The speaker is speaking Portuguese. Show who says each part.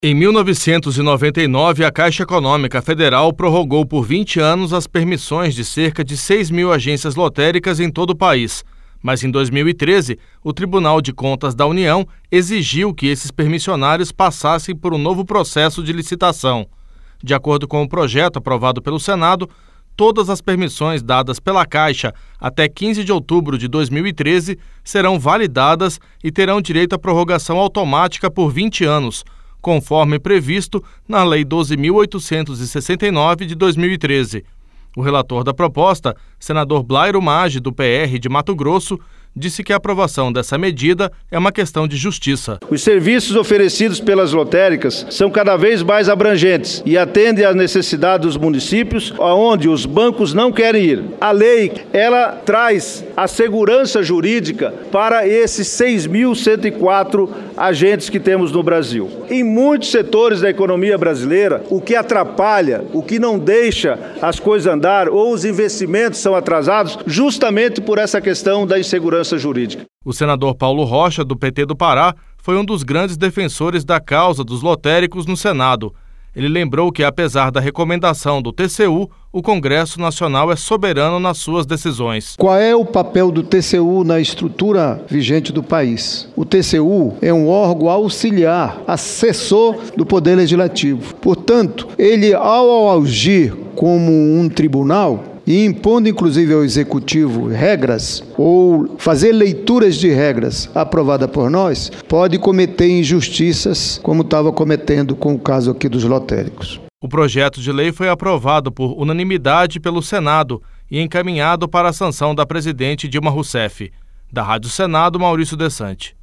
Speaker 1: Em 1999, a Caixa Econômica Federal prorrogou por 20 anos as permissões de cerca de 6 mil agências lotéricas em todo o país. Mas em 2013, o Tribunal de Contas da União exigiu que esses permissionários passassem por um novo processo de licitação. De acordo com o projeto aprovado pelo Senado, todas as permissões dadas pela Caixa até 15 de outubro de 2013 serão validadas e terão direito à prorrogação automática por 20 anos, conforme previsto na Lei 12.869 de 2013. O relator da proposta, senador Blairo Maggi, do PR de Mato Grosso, disse que a aprovação dessa medida é uma questão de justiça.
Speaker 2: Os serviços oferecidos pelas lotéricas são cada vez mais abrangentes e atendem às necessidades dos municípios onde os bancos não querem ir. A lei, ela traz a segurança jurídica para esses 6.104 agentes que temos no Brasil. Em muitos setores da economia brasileira, o que atrapalha, o que não deixa as coisas andar ou os investimentos são atrasados justamente por essa questão da insegurança jurídica.
Speaker 1: O senador Paulo Rocha, do PT do Pará, foi um dos grandes defensores da causa dos lotéricos no Senado. Ele lembrou que, apesar da recomendação do TCU, o Congresso Nacional é soberano nas suas decisões.
Speaker 3: Qual é o papel do TCU na estrutura vigente do país? O TCU é um órgão auxiliar, assessor do Poder Legislativo. Portanto, ele, ao agir como um tribunal, e impondo inclusive ao Executivo regras ou fazer leituras de regras aprovadas por nós, pode cometer injustiças como estava cometendo com o caso aqui dos lotéricos.
Speaker 1: O projeto de lei foi aprovado por unanimidade pelo Senado e encaminhado para a sanção da presidente Dilma Rousseff. Da Rádio Senado, Maurício Desante.